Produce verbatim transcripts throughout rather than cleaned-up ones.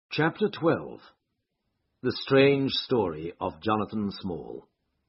Chapter twelve. The Strange Story of Jonathan Small.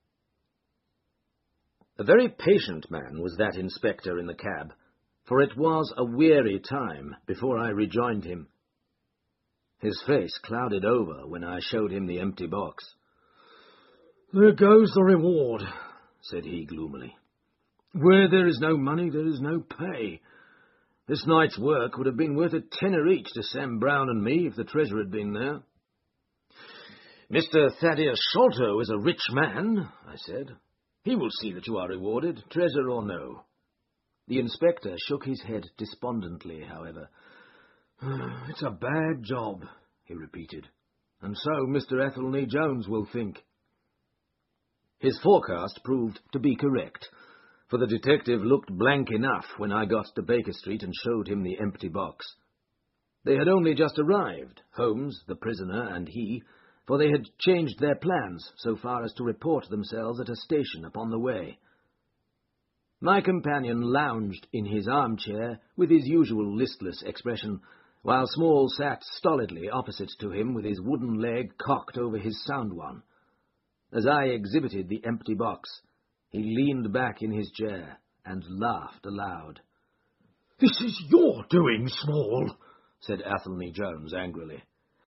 A very patient man was that inspector in the cab, for it was a weary time before I rejoined him. His face clouded over when I showed him the empty box. "There goes the reward," said he gloomily. "Where there is no money, there is no pay. This night's work would have been worth a tenner each to Sam Brown and me if the treasure had been there." "Mister Thaddeus Sholto is a rich man," I said. "He will see that you are rewarded, treasure or no." The inspector shook his head despondently, however. "It's a bad job," he repeated, "and so Mister Athelney Jones will think." His forecast proved to be correct, for the detective looked blank enough when I got to Baker Street and showed him the empty box. They had only just arrived, Holmes, the prisoner, and he, for they had changed their plans so far as to report themselves at a station upon the way. My companion lounged in his armchair with his usual listless expression, while Small sat stolidly opposite to him with his wooden leg cocked over his sound one. As I exhibited the empty box, he leaned back in his chair and laughed aloud. "This is your doing, Small," said Athelney Jones angrily.